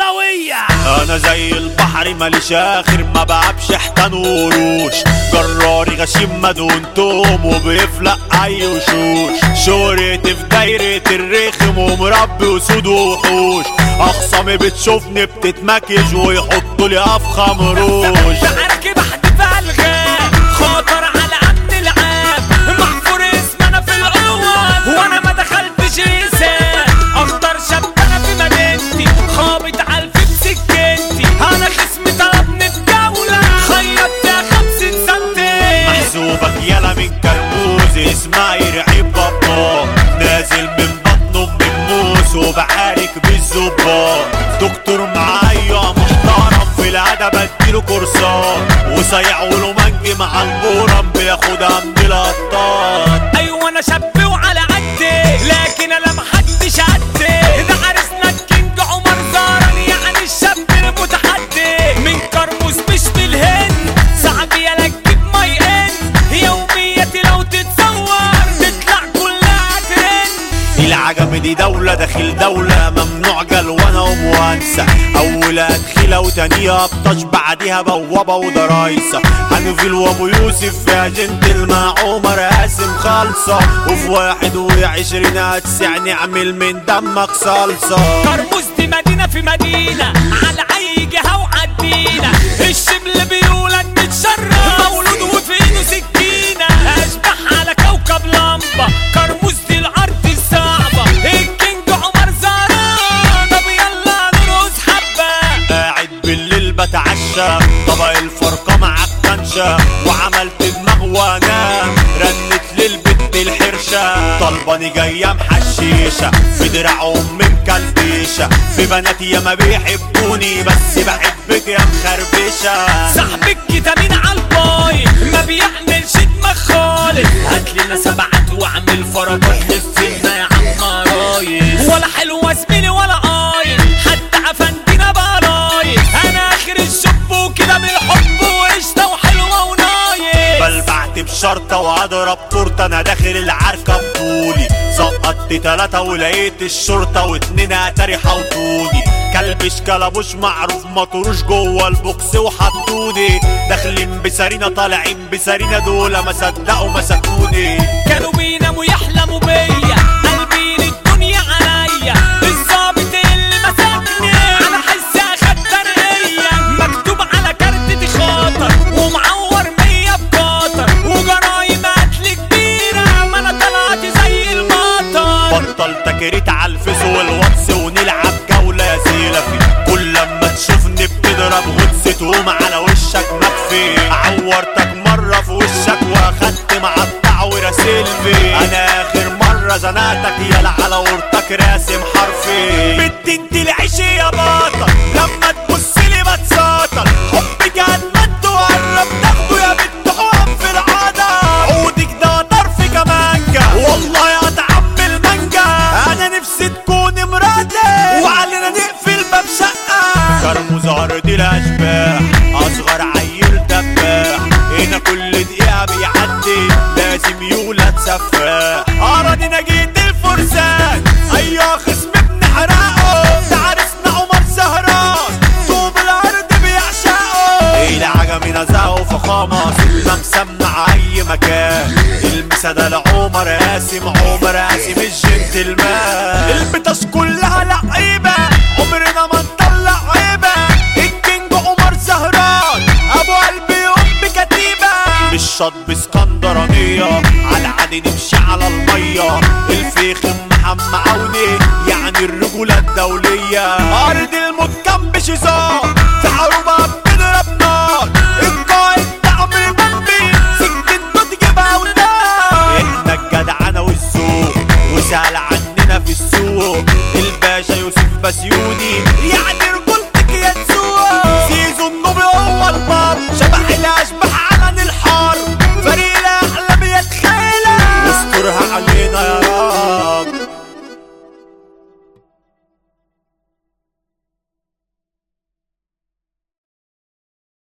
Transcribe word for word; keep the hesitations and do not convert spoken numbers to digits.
الدخلاوية. انا زي البحر ماليش اخر، ما بعبش حيتان وقروش، جراري غشيم مدونتهم وبيفلق اي وشوش، شهرتي في دايرة الرخم ومربي وسود ووحوش، اخصامي بتشوفني بتتمكج ويحطوا لي افخم روش. بعركي بحدف الغاب خطر على امن العاب، محفور اسم انا في القوة وانا ما دخلتش رسال، اخطر شاب انا في مدينتي خابط عالفي بسكنتي، انا خصمي طلبني الجولة خيطت يا خمسين سنتي. محسوبك يلا من كرموز اسماعيل عيب بابا، نازل من بطنه من الموس وبعارك بالزباط، دكتور معايا محترم في الادب اديله كورسات، وصيع وله منجي مع البورم بياخدها من القطاط. ايوه انا شاب وعلى قدي لكن انا محدش قدي، ده عرسنا الكينج عمر زهران يعني الشاب المتحدي، من كرموز مش من الهند صعب يالا تجيب ماي ان، يومياتي لو تتصور تطلع كلها ترند. العجم دي دولة داخل دولة ممنوع جلوانة وموانسة، أولها دخيلة وتانية بطش بعديها بوابة ودرايسة، هنفيل وابو يوسف في جنتل مع عمر قاسم خالصة، وفي واحد وعشرين هتسعني اعمل من دمك صلصة. كرموز دي مدينة في مدينة على أي جهة وعدينا، الشبل بيولد متشرف مولود وفي ايده سكينة، أشبح على كوكب لمبة كرموز دي الأرض الصعبة، الكينج عمر زهران طب يلا نرقص حبة. قاعد بالليل بتعشى طبق الفرقة مع الكنشة، وعملت دماغ وانام رنت للبت الحرشة، طلباني جاية محشيشة في دراع ام مكلبيشة، في بناتي ياما بيحبوني بس بحبك يا مخربشة، صاحبك كتامين عالباي ما بيعملش دماغ خالص، هاتلنا سبعات واعمل فرجات لفينا يا عم رايس، ولا حلوة زميلي ولا قايل حتى عفندينا بقى رايس، انا اخر الشب وكده بالحب وقشطة وحلوة ونايس. بلبعت بشرطة واضرب تورتة انا داخل العركة بطولي، سقطت تلاتة ولقيت الشرطة واتنين اتاري حوطوني، كلبش كلبوش معروف مطروش جوه البوكس وحطوني، داخلين بسارينا طالعين بسارينا دول ما صدقوا مسكوني، كانوا بيناموا يحلموا بيا قلبين الدنيا عليا، الظابط اللي مسكني انا حس اخد ترقية، مكتوب على كارتتي خاطر ومعور مية بقاطر، وجرايم قتل كبيرة ما انا طلعت زي المطر. بطل تكريت على الفيس والواتس ونلعب جولة يا سيلفي، كل لما تشوفني بتضرب غطس تقوم على وشك مكفي، عورتك مرة في وشك واخدت مقطع وراسلفي، انا اخر مرة زنقتك يلا على ورتك راسم حرفي، بنت انت العيشي يا بطل لما تبصلي بتساطل، حبك هتمد وقرب تاخده يا بنت حقن في العادة، عودك ده طرف كمانجا والله يا طعم المانجا، انا نفسي تكون مراتي وعلينا نقفل باب شقة. كرموز عرض الاشباح اصغر عيل دباح، هنا كل دقيقة بيعدي لازم يولد سفاح، اراضينا جيت الفرسان ايوه خصم بنحرقه، ده عرسنا عمر زهران طوب الارض بيعشقه، العجمي نزهه فخامة سيبنا مسمع اي مكان، المسا ده لعمر قاسم عمر قاسم الجنتلمان، البتاش كلها لعيبة عمرنا ما نطلع عيبة، الكينج عمر زهران ابو قلبي ام كتيبة، مش شطب اسكندرانية على عادي نمشي على المية، الفيخ محمد عوني يعني الرجولة الدولية، ارض الموت كمبش هزار في حروبها بنضرب نار، القائد ده عمرو جنبي سكته تجيبها ونار، احنا الجدعنة والذوق وسهل عننا في السوق، الباشا يوسف بسيوني يعني